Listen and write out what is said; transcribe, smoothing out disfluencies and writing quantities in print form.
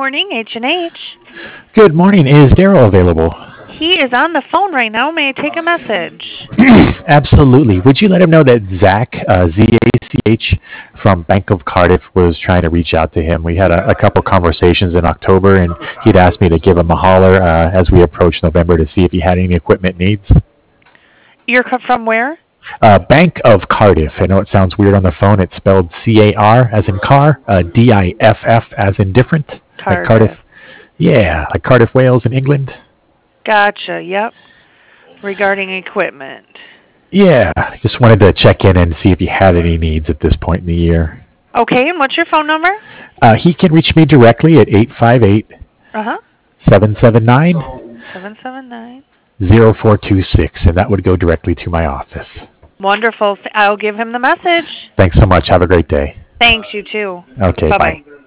morning, H&H. Good morning. Is Daryl available? He is on the phone right now. May I take a message? Absolutely. Would you let him know that Zach, Zach, from Bank of Cardiff, was trying to reach out to him? We had a couple conversations in October, and he'd asked me to give him a holler as we approach November to see if he had any equipment needs. You're from where? Bank of Cardiff. I know it sounds weird on the phone. It's spelled C-A-R as in car, D-I-F-F as in different, like Cardiff. Cardiff. Yeah, like Cardiff, Wales in England. Gotcha. Yep. Regarding equipment. Yeah, I just wanted to check in and see if he had any needs at this point in the year. Okay, and what's your phone number? He can reach me directly at 858 Uh-huh. 779 779. 0426, and that would go directly to my office. Wonderful. I'll give him the message. Thanks so much. Have a great day. Thanks, you too. Okay, Bye-bye. bye.